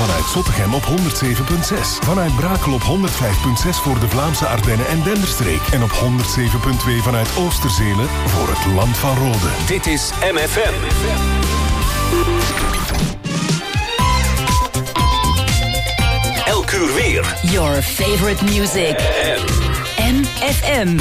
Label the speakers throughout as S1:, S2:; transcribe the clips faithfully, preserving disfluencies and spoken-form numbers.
S1: Vanuit Zottegem op honderd zeven komma zes. Vanuit Brakel op honderd vijf komma zes voor de Vlaamse Ardennen en Denderstreek. En op honderd zeven komma twee vanuit Oosterzelen voor het Land van Rode.
S2: Dit is M F M. Elk uur weer.
S3: Your favorite music. M F M.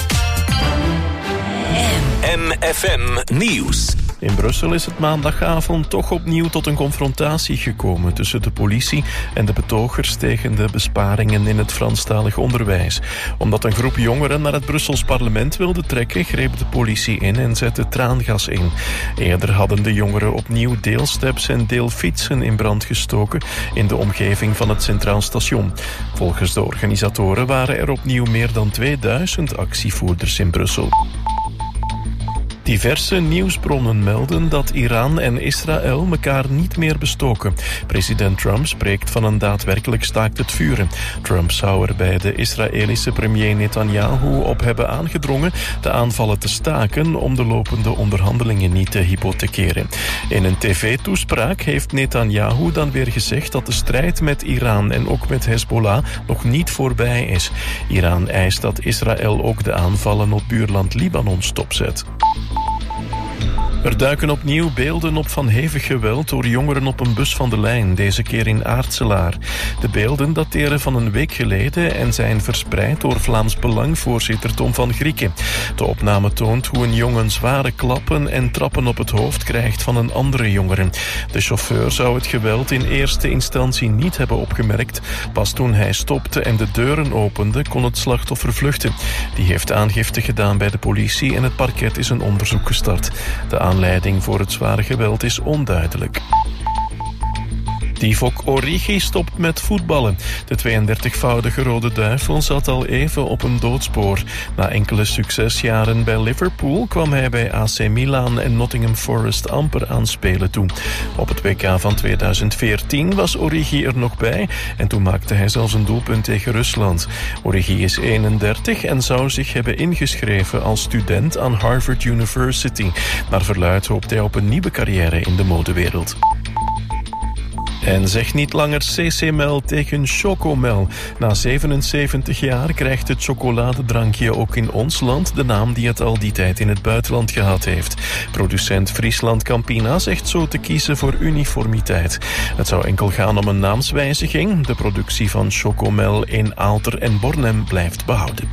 S2: M F M Nieuws.
S4: In Brussel is het maandagavond toch opnieuw tot een confrontatie gekomen tussen de politie en de betogers tegen de besparingen in het Franstalig onderwijs. Omdat een groep jongeren naar het Brussels parlement wilde trekken, greep de politie in en zette traangas in. Eerder hadden de jongeren opnieuw deelsteps en deelfietsen in brand gestoken in de omgeving van het Centraal Station. Volgens de organisatoren waren er opnieuw meer dan tweeduizend actievoerders in Brussel. Diverse nieuwsbronnen melden dat Iran en Israël elkaar niet meer bestoken. President Trump spreekt van een daadwerkelijk staakt het vuren. Trump zou er bij de Israëlische premier Netanyahu op hebben aangedrongen de aanvallen te staken om de lopende onderhandelingen niet te hypothekeren. In een tv-toespraak heeft Netanyahu dan weer gezegd dat de strijd met Iran en ook met Hezbollah nog niet voorbij is. Iran eist dat Israël ook de aanvallen op buurland Libanon stopzet. Er duiken opnieuw beelden op van hevig geweld door jongeren op een bus van de lijn, deze keer in Aartselaar. De beelden dateren van een week geleden en zijn verspreid door Vlaams Belang-voorzitter Tom van Grieken. De opname toont hoe een jongen zware klappen en trappen op het hoofd krijgt van een andere jongere. De chauffeur zou het geweld in eerste instantie niet hebben opgemerkt. Pas toen hij stopte en de deuren opende, kon het slachtoffer vluchten. Die heeft aangifte gedaan bij de politie en het parket is een onderzoek gestart. De aanleiding voor het zware geweld is onduidelijk. Divock Origi stopt met voetballen. De tweeëndertigvoudige Rode Duivel zat al even op een doodspoor. Na enkele succesjaren bij Liverpool kwam hij bij A C Milan en Nottingham Forest amper aan spelen toe. Op het W K van tweeduizend veertien was Origi er nog bij en toen maakte hij zelfs een doelpunt tegen Rusland. Origi is eenendertig en zou zich hebben ingeschreven als student aan Harvard University. Naar verluidt hoopt hij op een nieuwe carrière in de modewereld. En zeg niet langer C C Mel tegen Chocomel. Na zevenenzeventig jaar krijgt het chocoladedrankje ook in ons land de naam die het al die tijd in het buitenland gehad heeft. Producent Friesland Campina zegt zo te kiezen voor uniformiteit. Het zou enkel gaan om een naamswijziging. De productie van Chocomel in Aalter en Bornem blijft behouden.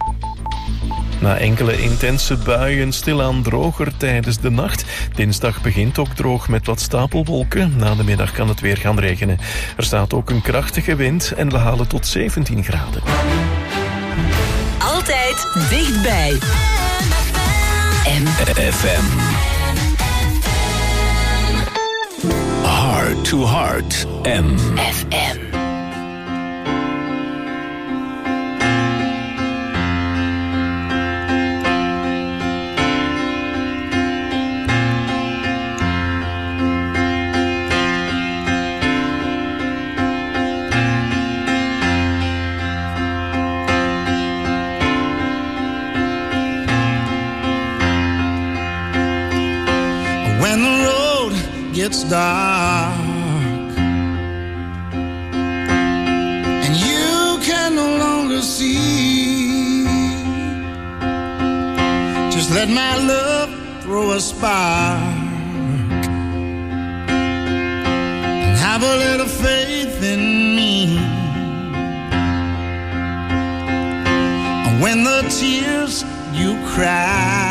S4: Na enkele intense buien stilaan droger tijdens de nacht. Dinsdag begint ook droog met wat stapelwolken. Na de middag kan het weer gaan regenen. Er staat ook een krachtige wind en we halen tot zeventien graden.
S3: Altijd dichtbij. M
S2: F M. Heart to Heart. M
S3: F M.
S5: It's dark and you can no longer see. Just let my love throw a spark and have a little faith in me. And when the tears you cry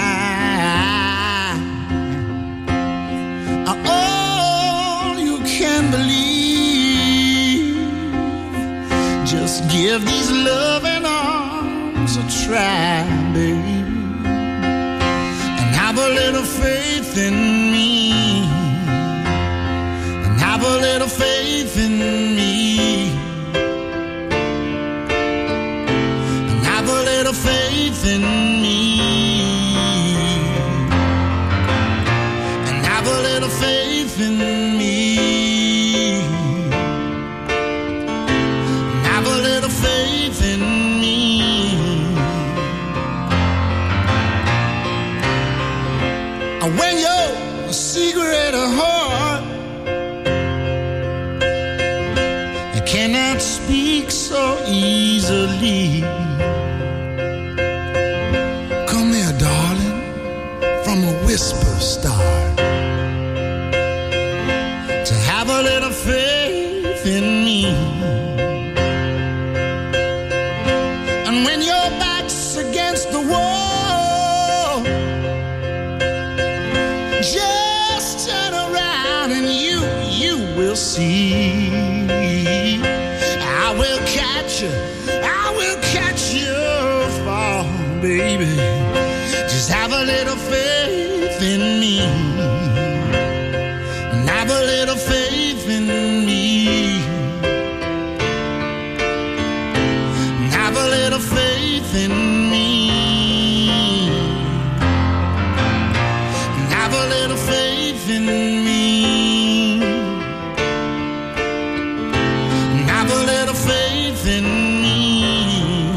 S5: can believe, just give these loving arms a try, baby, and have a little faith in me, and have a little faith in me, and have a little faith in me, and have a little faith in me. When your secret heart cannot speak so easily. Come here, darling, from a whisper start, to have a little faith in me. And when your back's against the wall, just turn around and you, you will see. I will catch you, I will catch you fall, baby. Just have a little faith in me. And have a little faith in me. And have a little faith in me. And have a little faith in me. And have a little faith in me.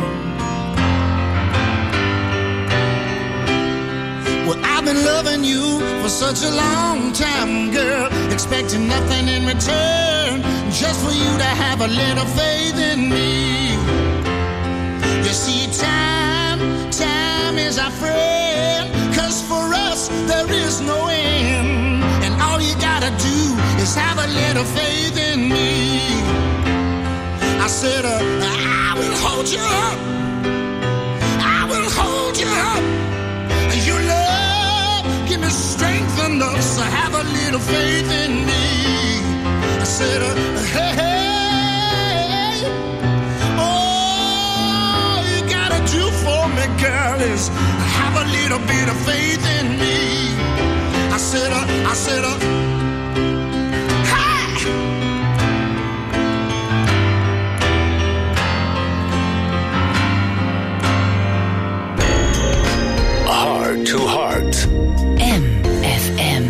S5: Well, I've been loving you for such a long time, girl, expecting nothing in return, just for you to have a little faith in me. You see, time, time is our friend, 'cause for us there is no end. And all you gotta do is have a little faith in me. I said, uh, I will hold you up, I will hold you up. Your love, give me strength enough, so have a little faith in me. I said, uh, hey, hey, all you gotta do for me, girl, is have a little bit of faith in me. I said, uh, I said, uh, hey!
S2: Heart to Heart.
S3: M F M.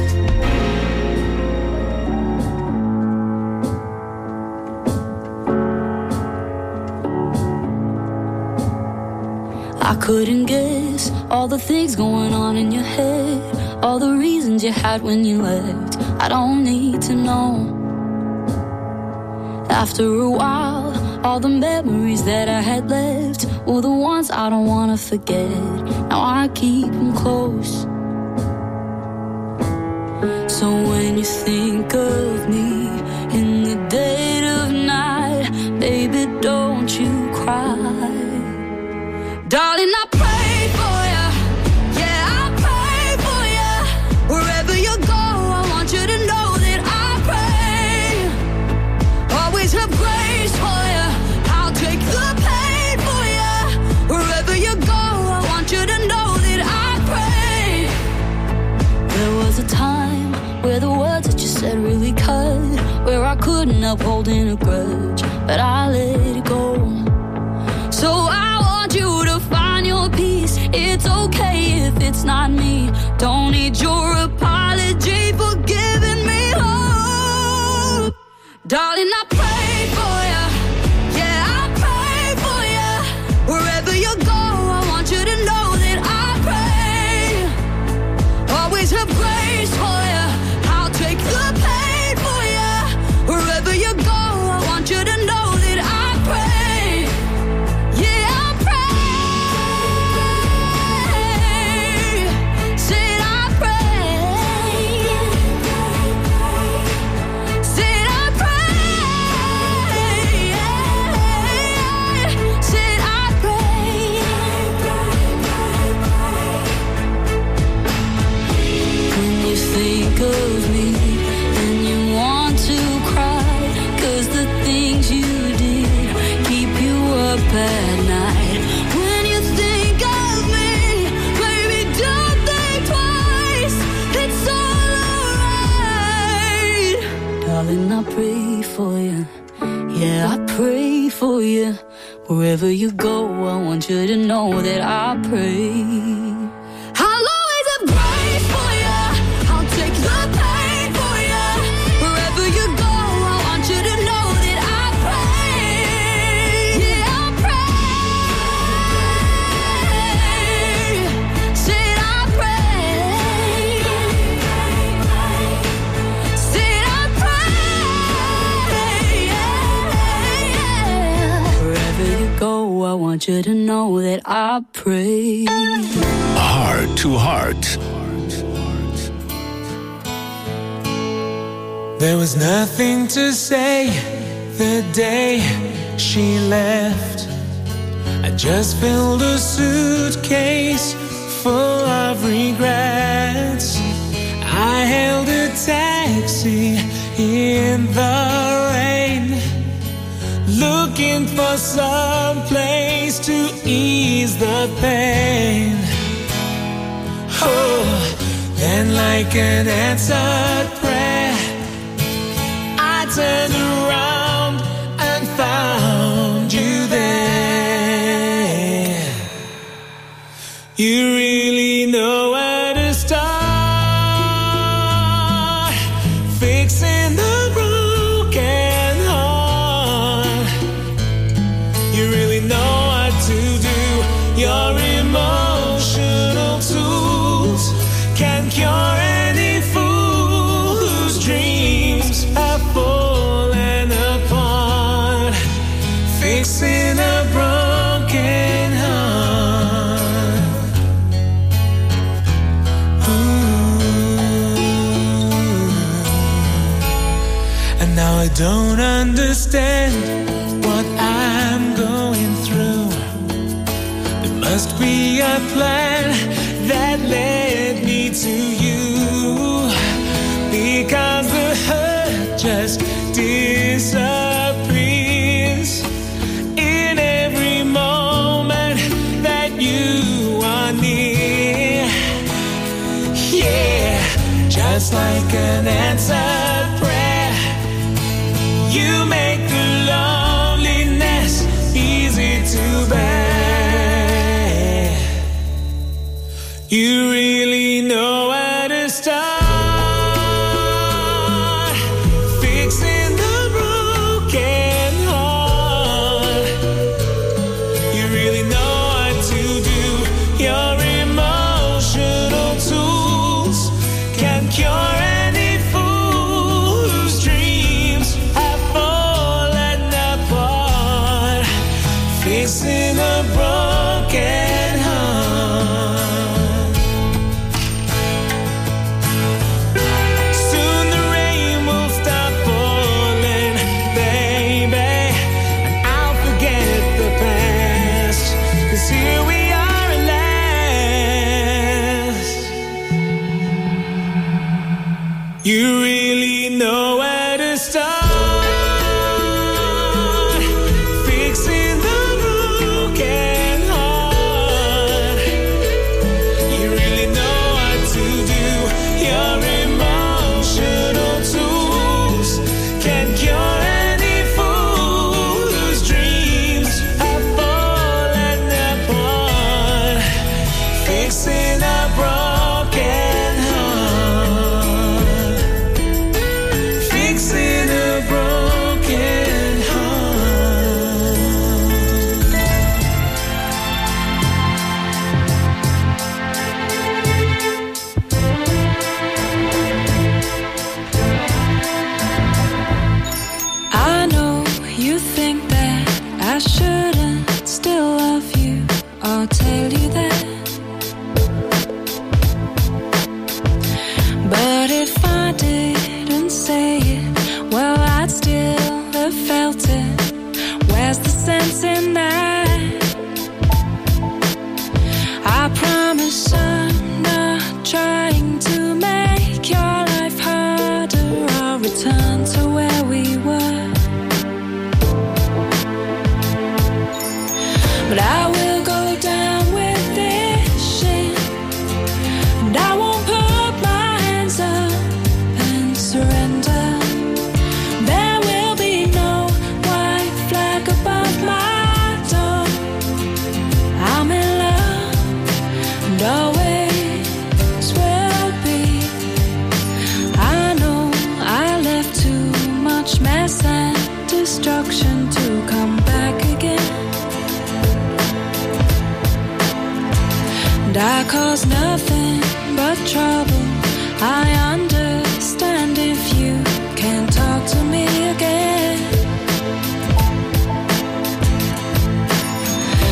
S6: I couldn't guess all the things going on in your head, all the reasons you had when you left. I don't need to know. After a while, all the memories that I had left were the ones I don't wanna forget. Now I keep them close. So when you think of me in the dead of night, baby, don't you cry. Darling, I pray for you. Yeah, I pray for you. Wherever you go, I want you to know that I pray. Always have grace for you. I'll take the pain for you. Wherever you go, I want you to know that I pray. There was a time where the words that you said really cut, where I couldn't help holding a grudge, but I let it go. So I want you to find your peace. It's okay if it's not me. Don't need your apology for giving me hope. Darling, I pray for you. Yeah, I pray for you. Wherever you go, I want you to know that I pray. Always have grace for you. I'll take the pain for you. Wherever you go, I want you to know that I pray. Yeah, I pray. Said I pray. Said I pray. Said I pray. When you think of me and you want to cry, 'cause the things you did keep you up at night. When you think of me, baby, don't think twice. It's all alright. Darling, I pray for you. Yeah, I pray for you. Wherever you go, I want you to know that I pray. I'll always have grace for you. I'll take the pain for you. Wherever you go, I want you to know that I pray. Yeah, I pray. Said I pray. Said I pray. I want you to know that I pray.
S2: Heart to Heart.
S7: There was nothing to say the day she left. I just filled a suitcase full of regrets. I hailed a taxi in the rain, looking for some place to ease the pain. Oh, then like an answered prayer, I turned around and found you there. You really know where to start, fixing the broken heart. You really know what to do. Your emotional tools can cure any fool whose dreams have fallen apart, fixing a broken heart. Ooh. And now I don't understand what I'm going through. There must be a plan that led me to you, because the hurt just disappears in every moment that you are near. Yeah, just like an answered prayer, you make the loneliness easy to bear. You really know where to start, fixing the broken heart. You really know what to do. Your emotional tools can cure any fool whose dreams have fallen apart, fixing a broken heart. Soon the rain will stop falling, baby, and I'll forget the past, 'cause here we are at last. You really know where to start, fixing the broken heart. You really know what to do. Your emotional tools can cure any fool whose dreams have fallen apart, fixing a broken heart, fixing a broken heart.
S6: I know you think that I shouldn't still love you. I'll tell you that. But if I didn't say it, well, I'd still have felt it. Where's the sense in that? I promise I'm not trying to make your life harder. I'll return to where we were. But I will go down with this shit, and I won't put my hands up and surrender. There will be no white flag above my door. I'm in love and always will be. I know I left too much mess and destruction to come back again. And I cause nothing but trouble. I understand if you can't talk to me again.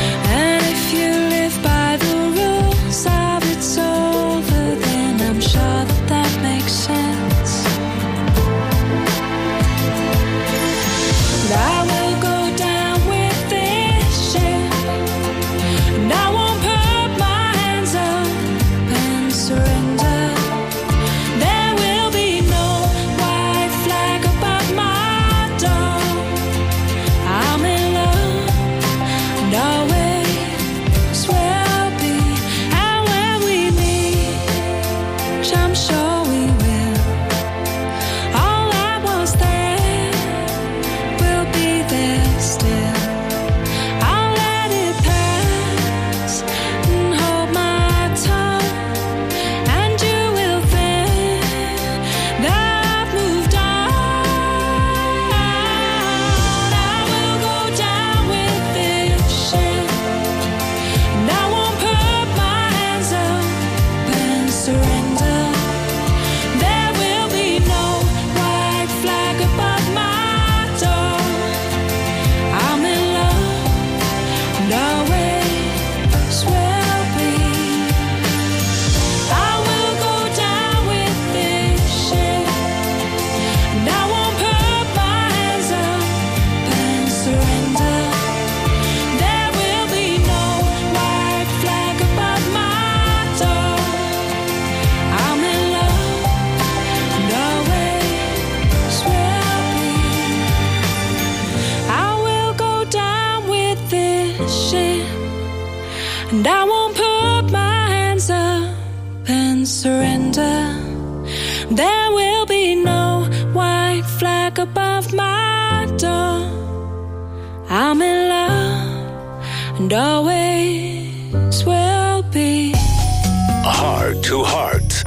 S6: and I won't put my hands up and surrender. There will be no white flag above my door. I'm in love and always will be.
S2: Heart to Heart.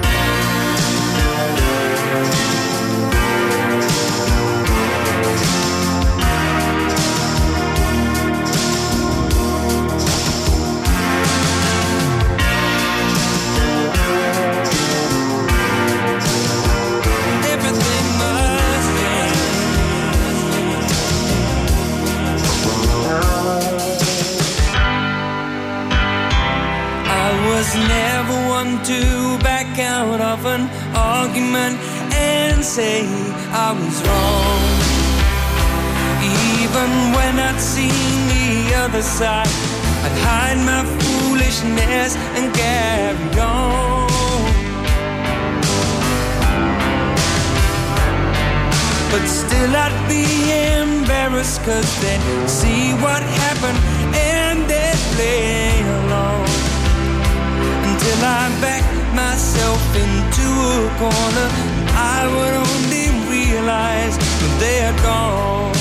S7: Never one to back out of an argument and say I was wrong. Even when I'd seen the other side, I'd hide my foolishness and carry on. But still I'd be embarrassed, 'cause they'd see what happened and they'd play along. Till I backed myself into a corner, I would only realize when they are gone.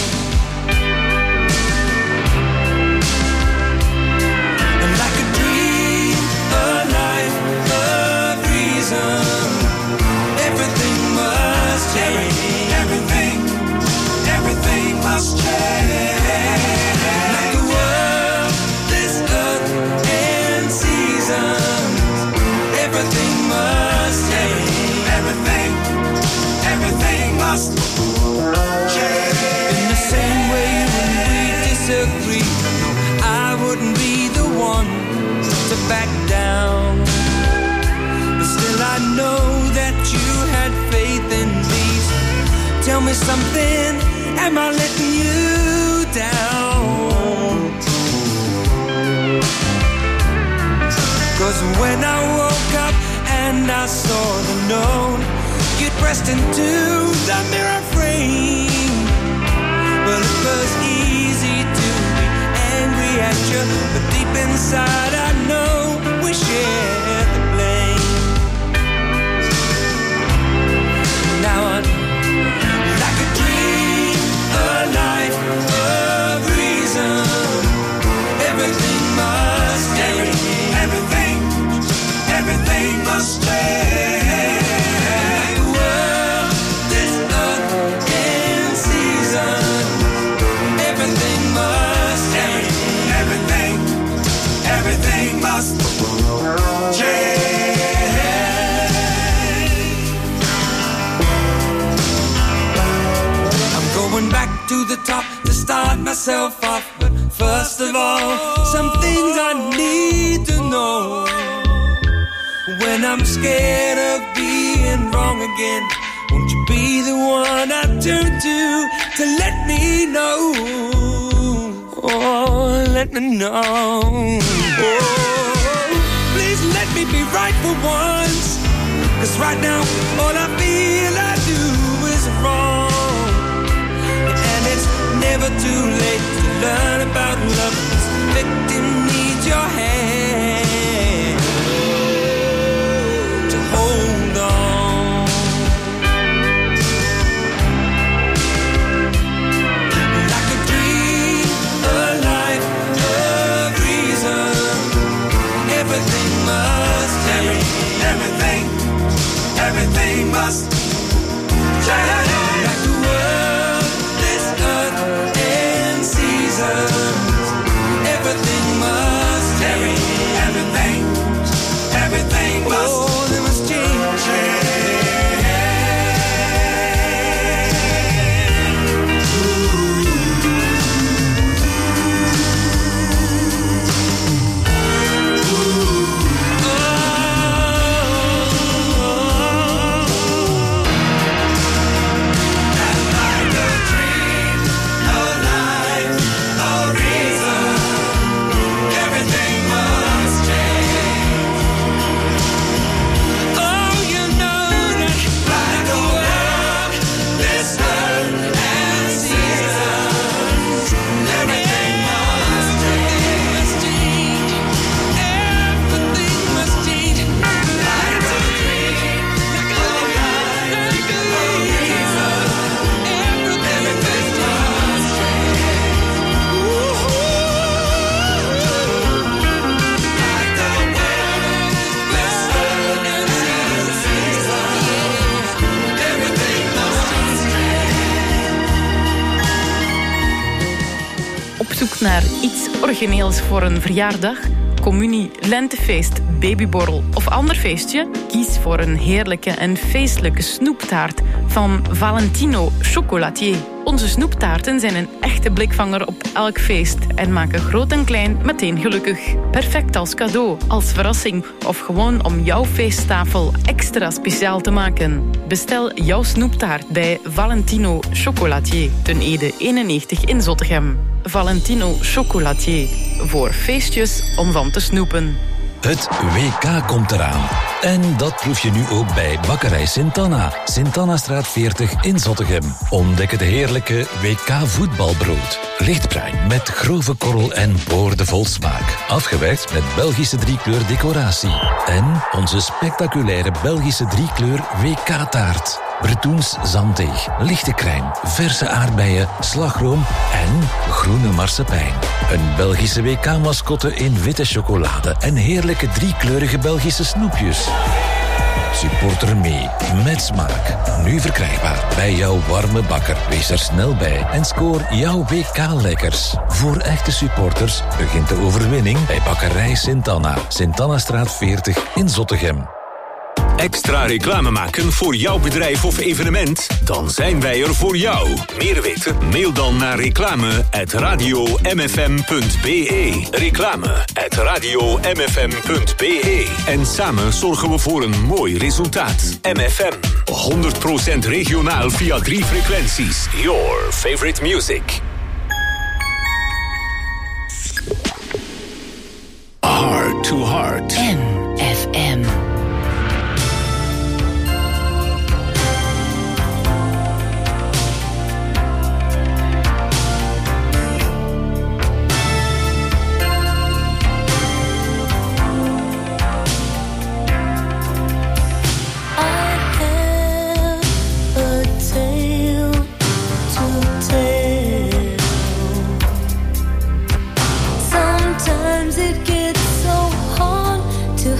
S7: And like a dream, a life, a reason, everything must change. Everything, everything must change. Like the world, this earth and season, everything must change. Everything, everything must change. In the same way when we disagree, I wouldn't be the one to back down. But still I know that you had faith in me. Tell me something, am I letting you down? 'Cause when I woke up and I saw the note, you'd pressed into the mirror frame. Well, it was easy to be angry at you, but deep inside I know we shared the blame. Now I'm like a dream, a life, a reason. Everything must change. Everything, everything must change. Like the world, this earth and season, everything must change. Everything, everything must change. I'm going back to the top to start myself off, but first of all, some things I need to know. When I'm scared of being wrong again, won't you be the one I turn to to let me know? Oh, let me know. Oh, please let me be right for once, 'cause right now all I feel I do is wrong. And it's never too late to learn about love. This victim needs your hand to hold on. Like a dream, a life, a reason, everything must change. Everything, everything must change. Like the world, this earth and seasons, everything must change.
S8: zoek naar iets origineels voor een verjaardag, communie, lentefeest, babyborrel of ander feestje? Kies voor een heerlijke en feestelijke snoeptaart van Valentino Chocolatier. Onze snoeptaarten zijn een echte blikvanger op elk feest en maken groot en klein meteen gelukkig. Perfect als cadeau, als verrassing of gewoon om jouw feesttafel extra speciaal te maken. Bestel jouw snoeptaart bij Valentino Chocolatier, ten Ede eenennegentig in Zottegem. Valentino Chocolatier, voor feestjes om van te snoepen.
S9: Het W K komt eraan. En dat proef je nu ook bij Bakkerij Sint-Anna. Sint-Annastraat veertig in Zottegem. Ontdek het heerlijke W K voetbalbrood. Lichtbruin met grove korrel en boordevol smaak. Afgewerkt met Belgische driekleur decoratie. En onze spectaculaire Belgische driekleur W K-taart. Bretoens zanddeeg, lichte crème, verse aardbeien, slagroom en groene marsepein. Een Belgische W K-mascotte in witte chocolade en heerlijke driekleurige Belgische snoepjes. Supporter mee, met smaak. Nu verkrijgbaar bij jouw warme bakker. Wees er snel bij en scoor jouw W K-lekkers. Voor echte supporters begint de overwinning bij Bakkerij Sint-Anna. Sint-Annastraat veertig in Zottegem.
S2: Extra reclame maken voor jouw bedrijf of evenement? Dan zijn wij er voor jou. Meer weten? Mail dan naar reclame at radio m f m punt b e. Reclame at radio m f m punt b e. En samen zorgen we voor een mooi resultaat. M F M, honderd procent regionaal via drie frequenties. Your favorite music. Heart to Heart.
S3: M F M.
S6: Sometimes it gets so hard to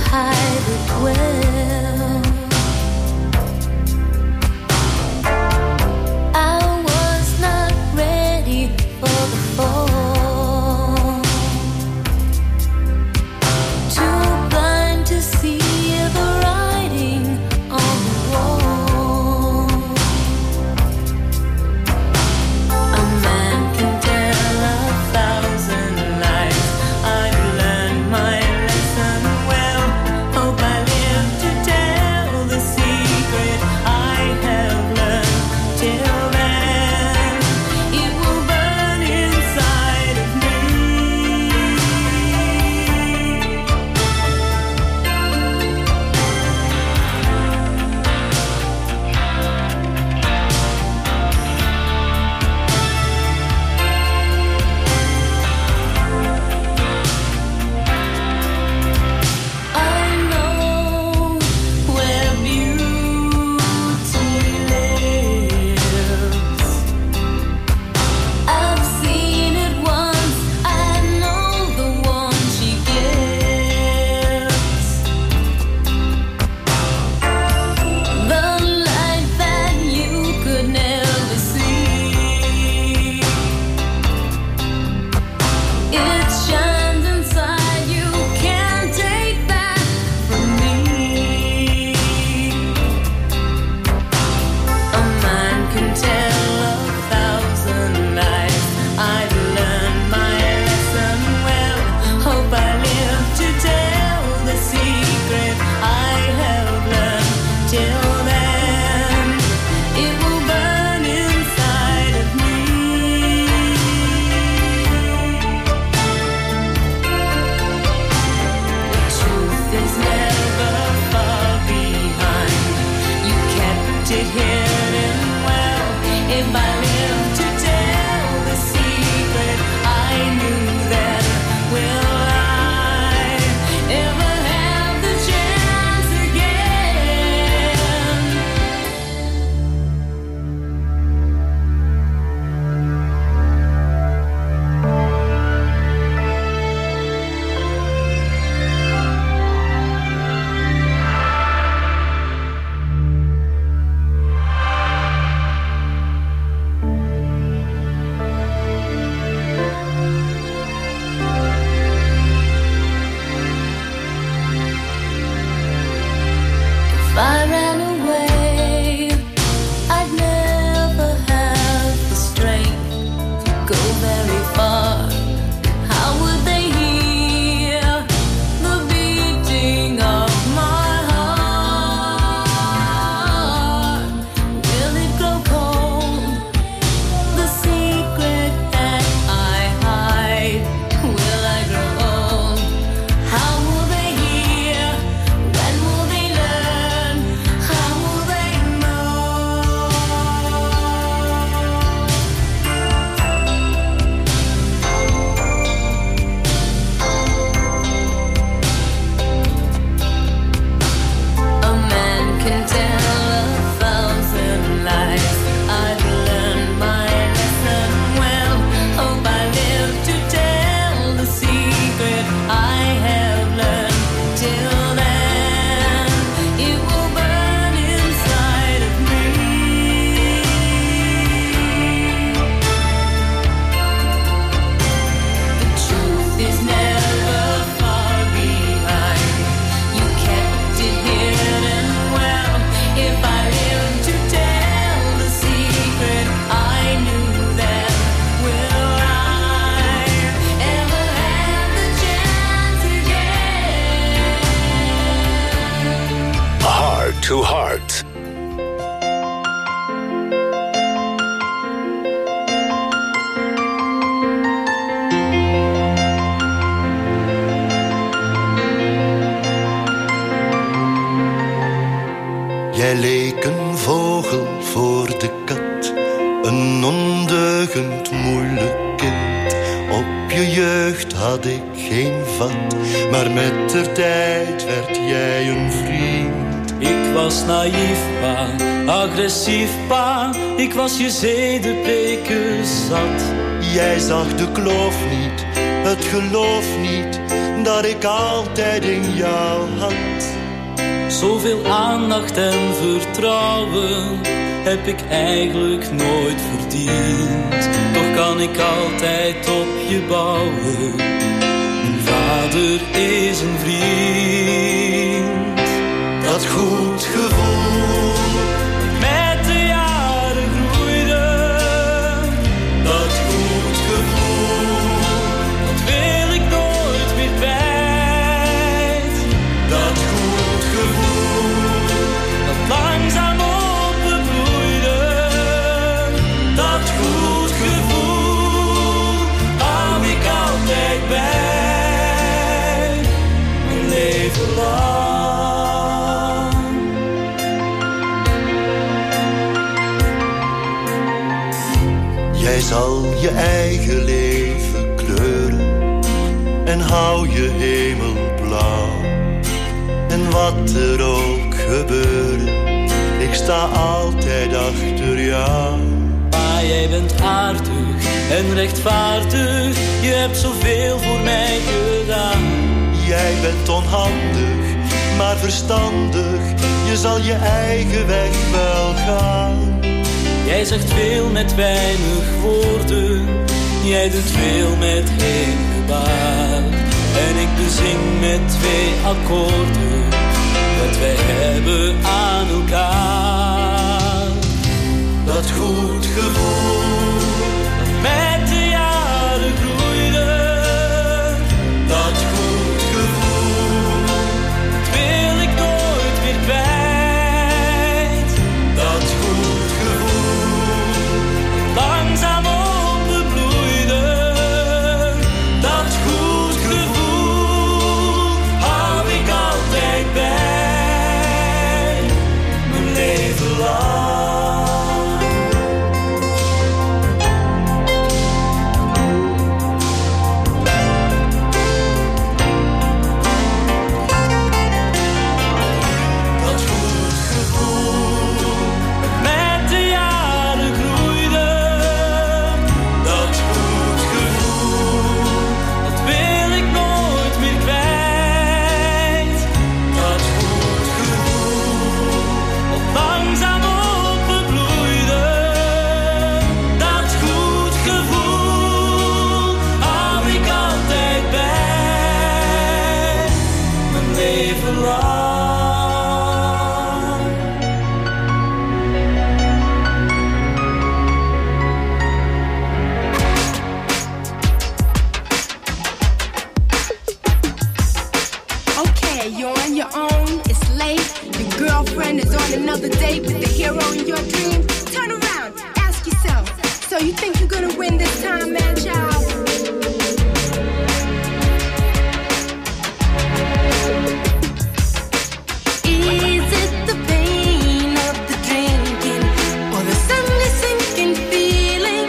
S10: deugend moeilijk kind. Op je jeugd had ik geen vat, maar met der tijd werd jij een vriend.
S11: Ik was naïef pa, agressief pa, ik was je zedenpreken zat.
S10: Jij zag de kloof niet, het geloof niet, dat ik altijd in jou had.
S11: Zoveel aandacht en vertrouwen heb ik eigenlijk nooit verdiend. Toch kan ik altijd op je bouwen. Mijn vader is een vriend.
S10: Dat goed gevoel
S11: met de jaren groeide.
S10: Dat goed gevoel,
S11: dat wil ik nooit meer kwijt.
S10: Dat goed gevoel,
S11: dat langzaam opbloeide. Dat goed gevoel hou ik altijd bij, mijn leven lang.
S10: Jij zal je eigen leven kleuren en hou je hemel blauw. En wat er ook gebeurt, ik sta altijd achter jou.
S11: Pa, jij bent aardig en rechtvaardig, je hebt zoveel voor mij gedaan.
S10: Jij bent onhandig, maar verstandig, je zal je eigen weg wel gaan.
S11: Jij zegt veel met weinig woorden, jij doet veel met één gebaar. En ik bezing met twee akkoorden wat wij hebben aan elkaar.
S10: Dat goed gevoel
S11: dat met de jaren groeide.
S10: Dat goed gevoel,
S11: dat wil ik nooit meer kwijt.
S10: Dat goed gevoel,
S11: langzaam opbloeide. Dat goed gevoel hou ik altijd bij, mijn leven lang.
S10: dat goed gevoel,
S11: Met de jaren groeide.
S10: dat goed gevoel,
S11: Dat wil ik nooit meer kwijt.
S10: dat goed gevoel,
S11: Dat langzaam opbloeide. Dat goed gevoel hou ik altijd bij, mijn leven lang.
S12: Okay, you're on your own, it's late. Your girlfriend is on another date with the hero in your dream. Turn around, ask yourself, so you think you're gonna win this time, man, child? Is it the pain of the drinking or the suddenly sinking feeling?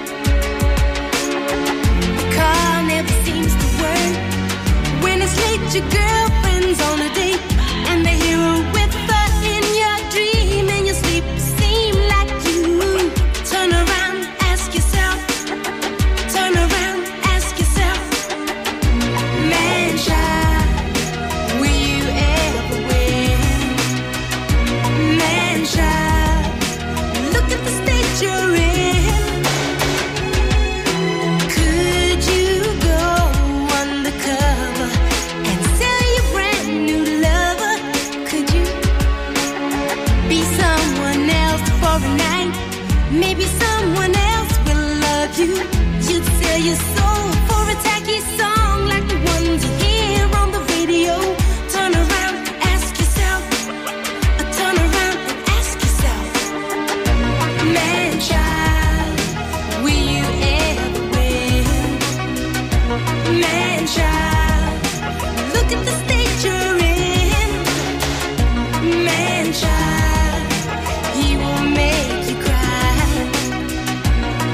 S12: The car never seems to work. When it's late, your girlfriend's on a date, and the hero with her in your dream, and your sleep seem like you. Turn around, ask yourself. Turn around, ask yourself. Man, child, will you ever win? Man, child, look at the state you're in. Could you go undercover and sell your brand new lover? Could you be someone else for a night? Maybe someone else will love you. You'd sell your soul for a tacky song like the ones you hear on the radio. Turn around, ask yourself. Uh, Turn around and ask yourself. Man, child, will you ever win? Man, child, look at the state you're in. Man, child, he will make you cry. Man,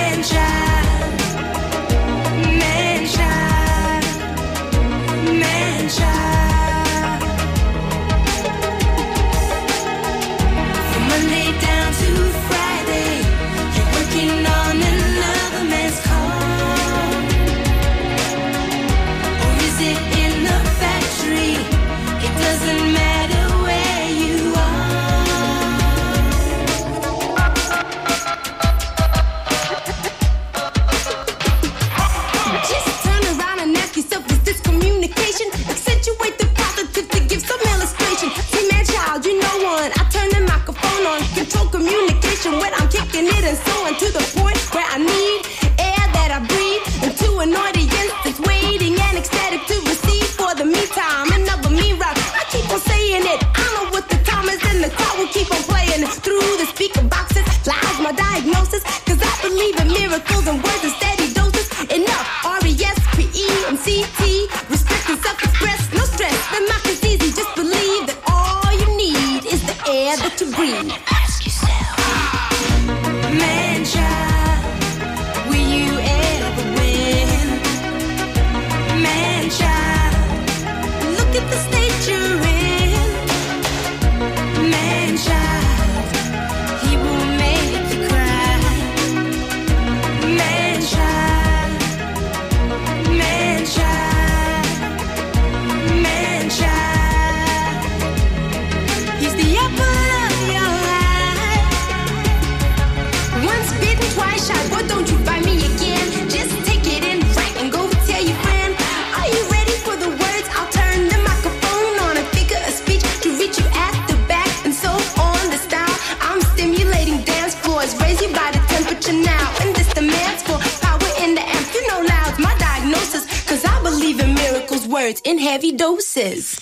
S12: In heavy doses.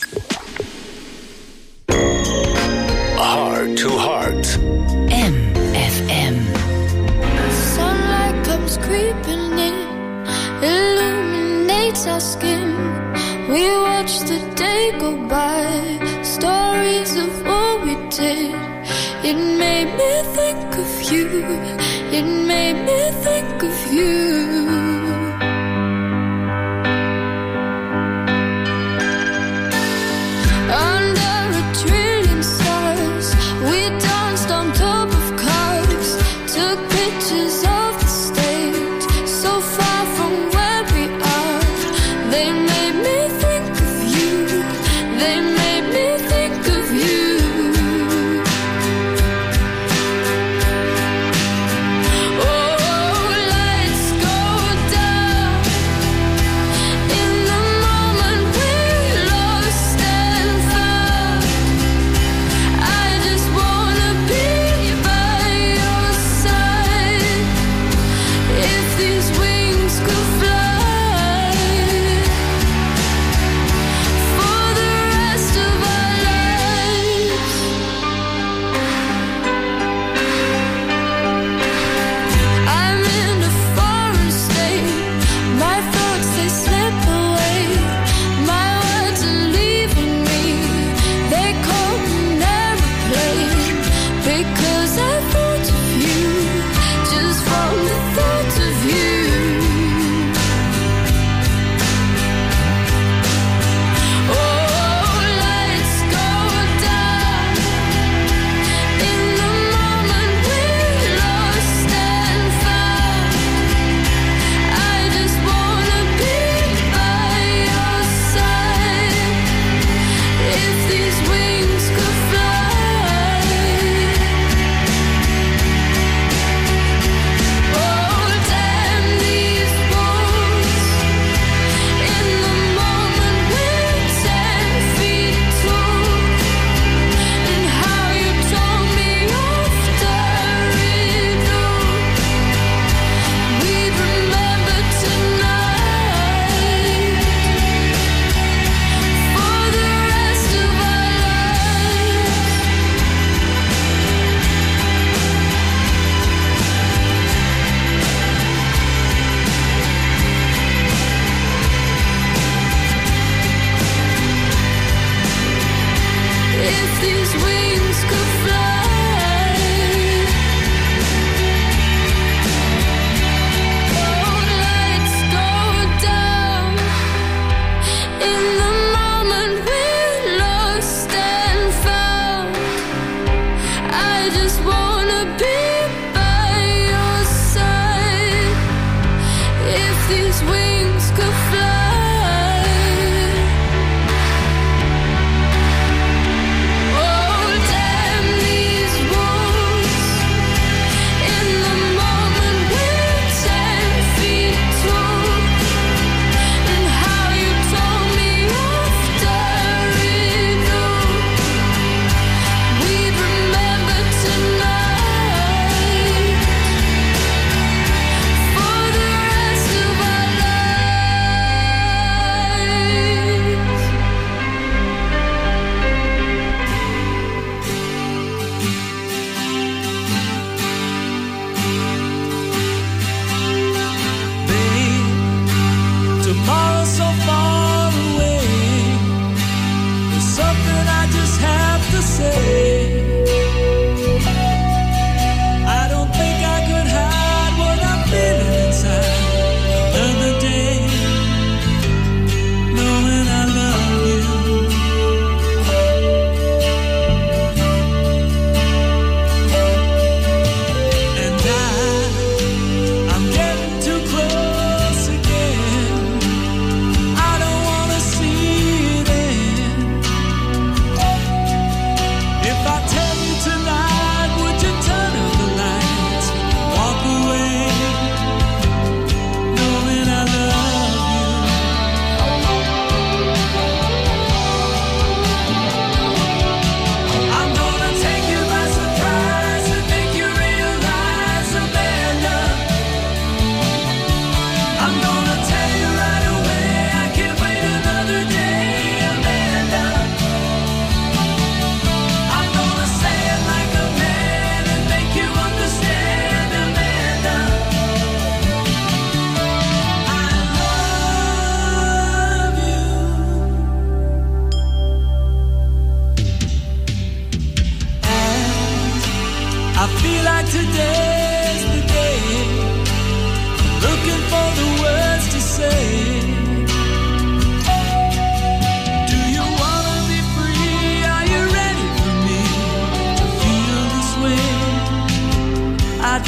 S2: Heart to Heart.
S3: M F M.
S6: Sunlight comes creeping in, illuminates our skin. We watch the day go by, stories of what we did. It made me think of you, it made me think of you. Oh, lights go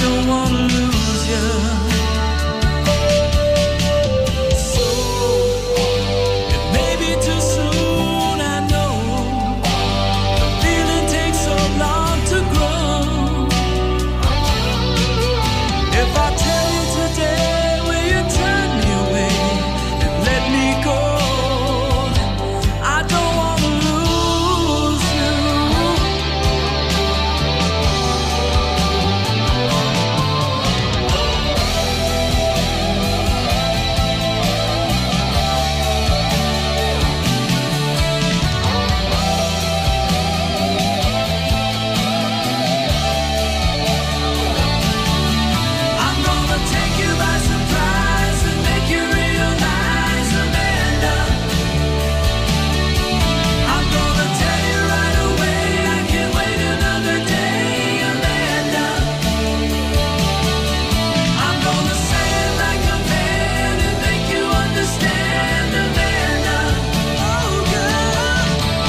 S7: don't wanna lose you. So it may be too soon, I know. The feeling takes so long to grow. If I tell you today, will you turn me away and let me go? I don't wanna lose you. I'm gonna take you by surprise and make you realize, Amanda. I'm gonna tell you right away, I can't wait another day, Amanda. I'm gonna say it like a man and make you understand, Amanda. Oh, girl.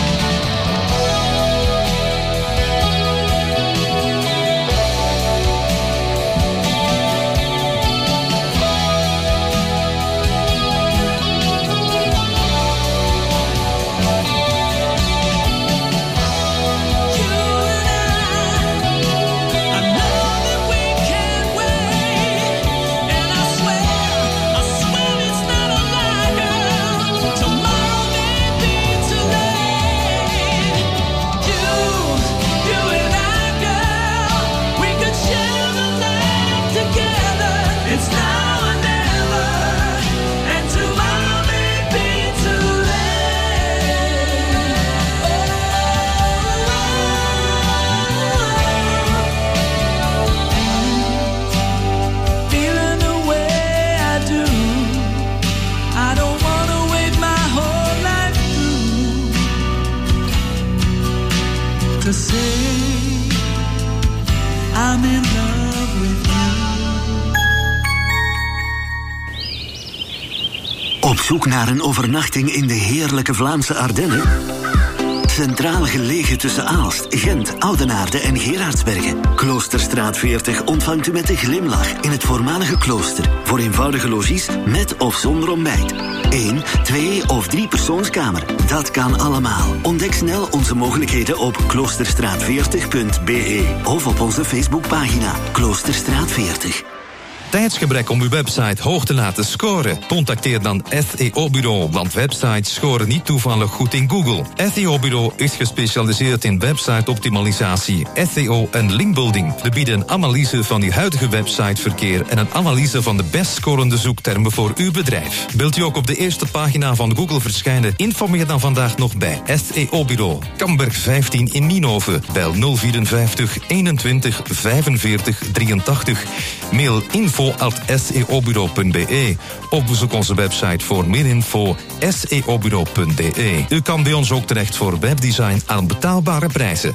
S7: I know that we can't wait, and I swear, I swear it's not a lie, girl. Tomorrow may be too late. You, you and I, girl, we could share the night together. It's now or never, and tomorrow may be too late. Feeling the way I do, I don't wanna wait my whole life through to say I'm in love with you.
S13: Op zoek naar een overnachting in de heerlijke Vlaamse Ardennen? Centraal gelegen tussen Aalst, Gent, Oudenaarde en Gerardsbergen. Kloosterstraat veertig ontvangt u met een glimlach in het voormalige klooster. Voor eenvoudige logies met of zonder ontbijt. Eén, twee of drie persoonskamer. Dat kan allemaal. Ontdek snel onze mogelijkheden op kloosterstraat veertig punt b e of op onze Facebookpagina Kloosterstraat veertig.
S14: Tijdsgebrek om uw website hoog te laten scoren? Contacteer dan S E O-bureau, want websites scoren niet toevallig goed in Google. S E O-bureau is gespecialiseerd in website-optimalisatie, S E O en linkbuilding. We bieden een analyse van uw huidige websiteverkeer en een analyse van de best scorende zoektermen voor uw bedrijf. Wilt u ook op de eerste pagina van Google verschijnen? Informeer dan vandaag nog bij S E O-bureau. Kamberg vijftien in Nienhoven. Bel nul vierenvijftig eenentwintig vijfenveertig drieëntachtig. Mail info at s e o bureau punt b e of bezoek onze website voor meer info s e o bureau punt d e. U kan bij ons ook terecht voor webdesign aan betaalbare prijzen.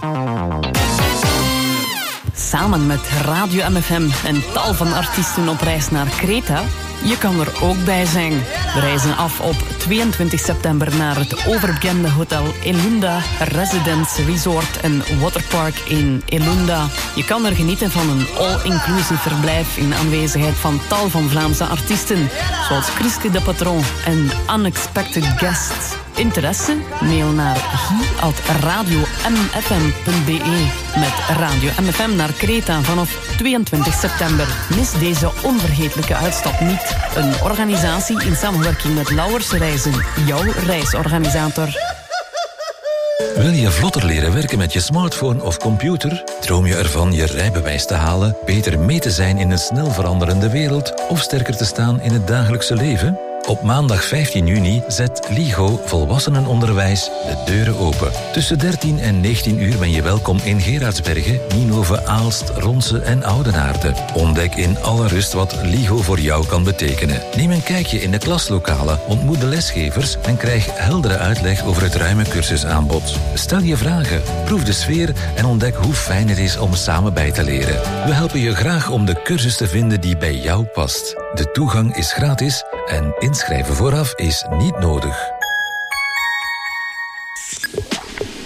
S3: Samen met Radio M F M en tal van artiesten op reis naar Kreta. Je kan er ook bij zijn. We reizen af op tweeëntwintig september naar het overbekende hotel Elunda Residence Resort en Waterpark in Elunda. Je kan er genieten van een all-inclusive verblijf in aanwezigheid van tal van Vlaamse artiesten, zoals Chriske de Patron en Unexpected Guests. Interesse? Mail naar guy at radio m f m punt b e met Radio M F M naar Kreta vanaf tweeëntwintig september. Mis deze onvergetelijke uitstap niet. Een organisatie in samenwerking met Lauwers Reizen, jouw reisorganisator.
S9: Wil je vlotter leren werken met je smartphone of computer? Droom je ervan je rijbewijs te halen, beter mee te zijn in een snel veranderende wereld of sterker te staan in het dagelijkse leven? Op maandag vijftien juni zet LIGO Volwassenenonderwijs de deuren open. Tussen dertien en negentien uur ben je welkom in Gerardsbergen, Nienhoven, Aalst, Ronse en Oudenaarde. Ontdek in alle rust wat LIGO voor jou kan betekenen. Neem een kijkje in de klaslokalen, ontmoet de lesgevers en krijg heldere uitleg over het ruime cursusaanbod. Stel je vragen, proef de sfeer en ontdek hoe fijn het is om samen bij te leren. We helpen je graag om de cursus te vinden die bij jou past. De toegang is gratis en inschrijven vooraf is niet nodig.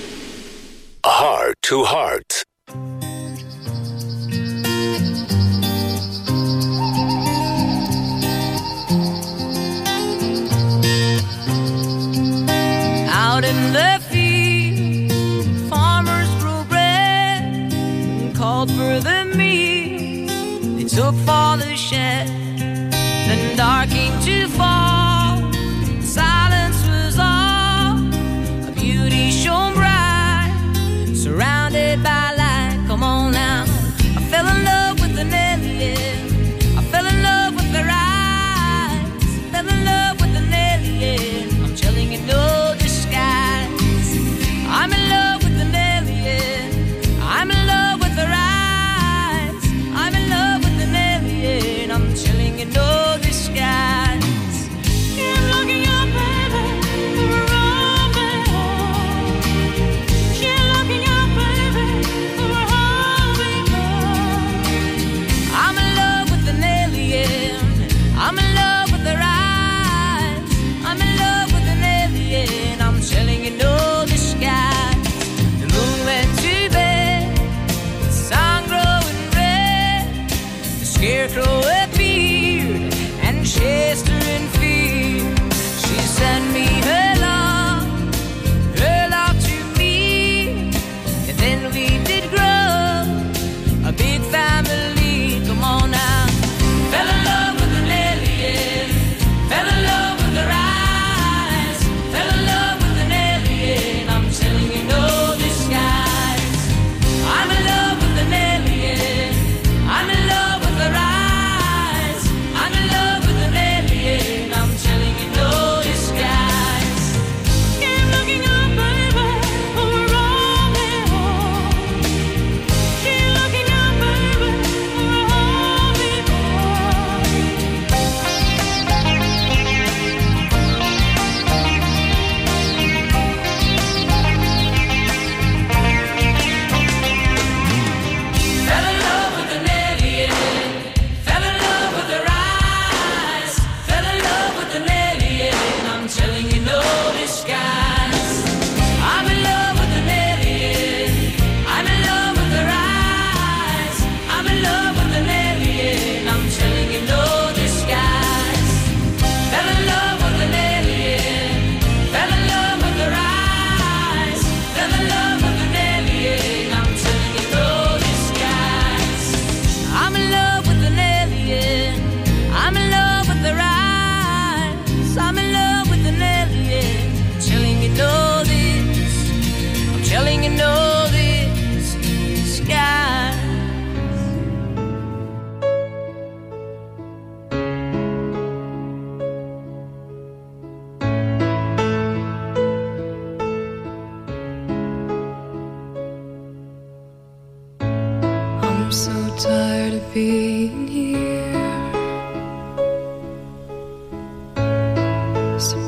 S2: Heart to Heart.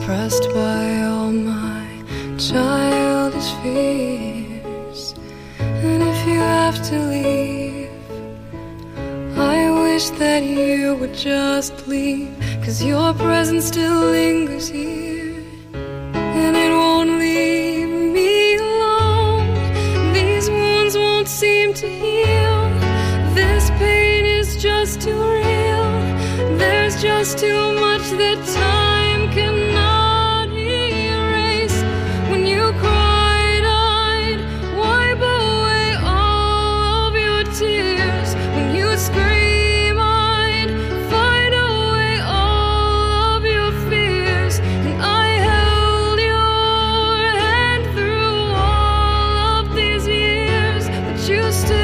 S15: suppressed by all my childish fears. And if you have to leave, I wish that you would just leave, 'cause your presence still lingers here, and it won't leave me alone. These wounds won't seem to heal. This pain is just too real. There's just too much that time cannot erase. When you cried, I'd wipe away all of your tears. When you scream, I'd fight away all of your fears. And I held your hand through all of these years, but you still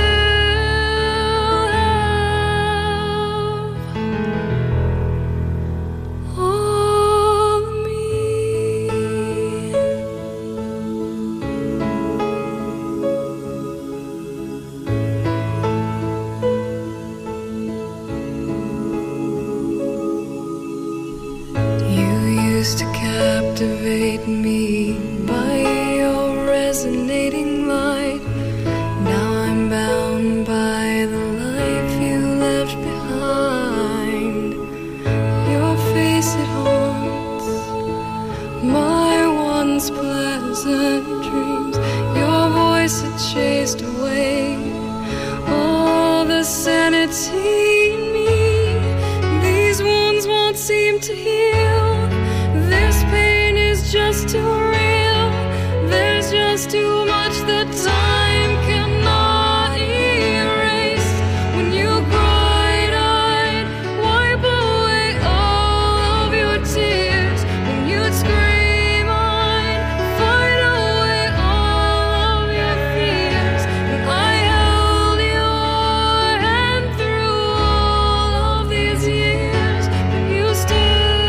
S15: captivate me by your resonating light. Now I'm bound by the life you left behind. Your face, it haunts my once pleasant dreams. Your voice, it chased away all the sanity in me. These wounds won't seem to heal. This pain is just too real. There's just too much that time cannot erase. When you cried, I'd wipe away all of your tears. When you'd scream, I'd fight away all of your fears. And I held your hand through all of these years, but you still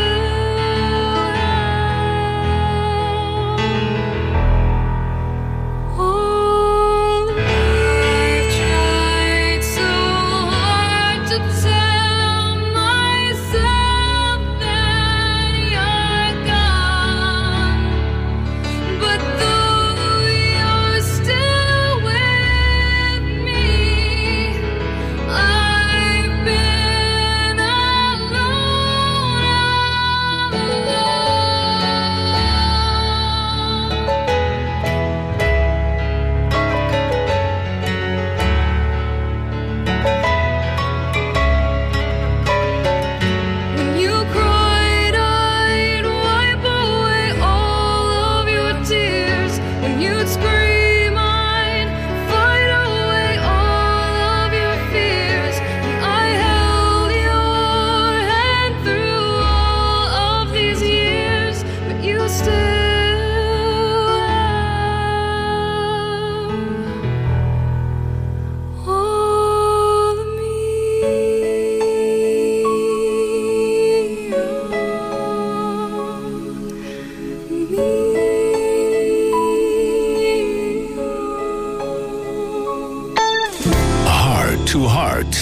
S2: to Heart.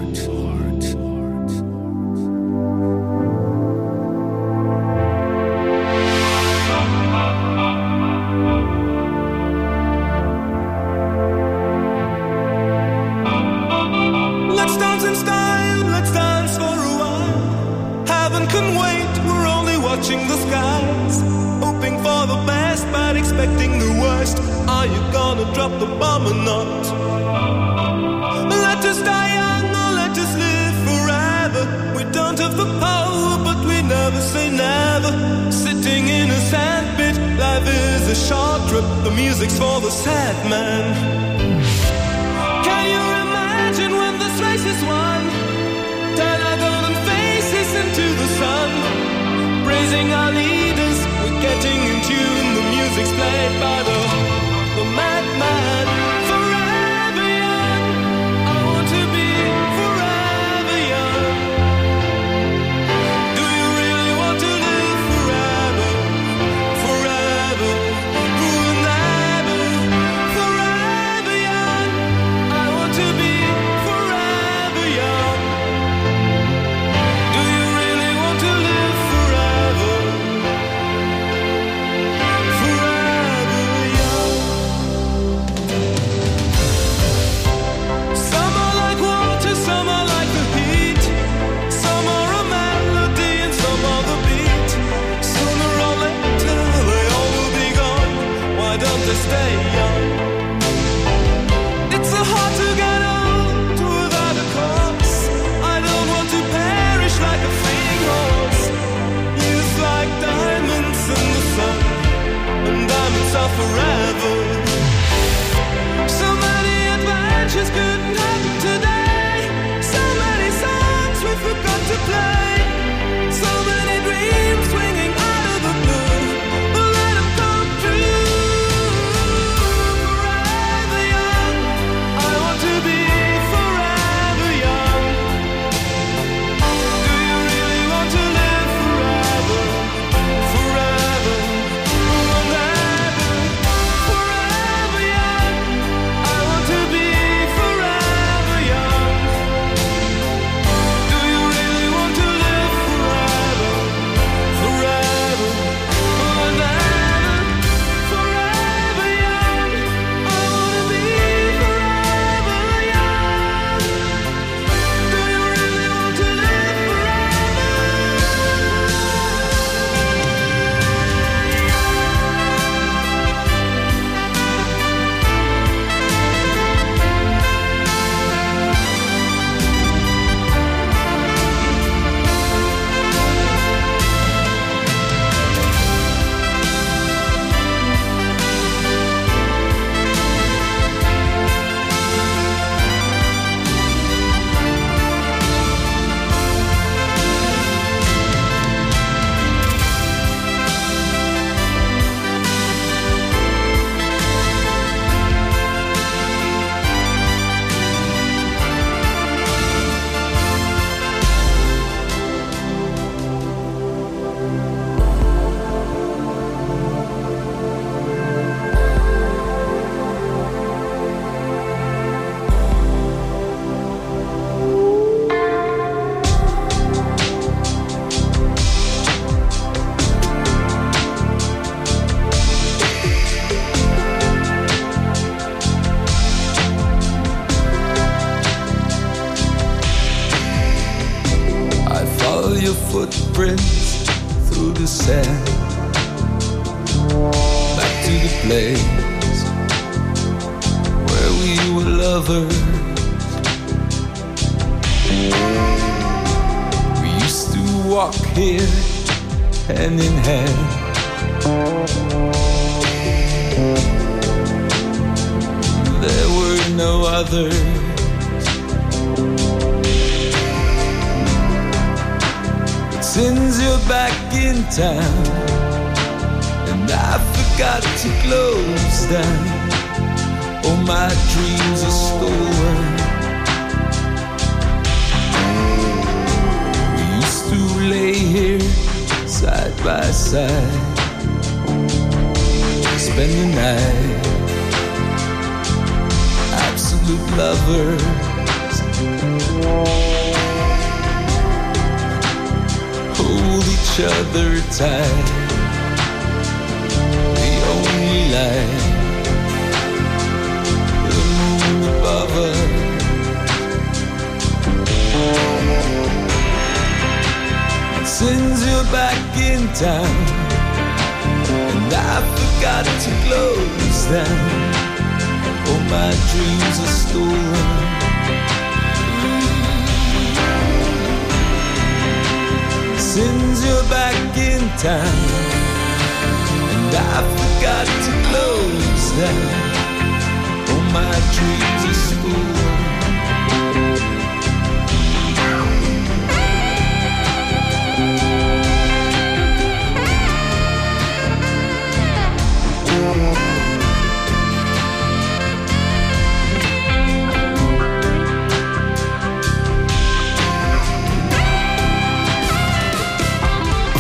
S7: Let's dance in style, let's dance for a while. Heaven can wait, we're only watching the skies. Hoping for the best, but expecting the worst. Are you gonna drop the bomb or not? Let us die young or let us live forever. We don't have the power, but we never say never. Sitting in a sandpit, life is a short trip. The music's for the sad man. Can you imagine when this race is won? Turn our golden faces into the sun. Praising our leaders, we're getting in tune. The music's played by the, the madman. Forever young, I want to be forever young. Do you really want to live forever? Forever, forever, forever young. I want to be forever young. Do you really want to live forever?
S16: footprints through the sand, back to the place where we were lovers. We used to walk here hand in hand, there were no others. Since you're back in town and I forgot to close down, all my dreams are stolen. We used to lay here side by side, spend the night, absolute lovers. Hold each other tight, the only light, the moon above us. Since you're back in town and I forgot to close down, all my dreams are stolen. Since you're back in town and I forgot to close down, all my dreams are stolen.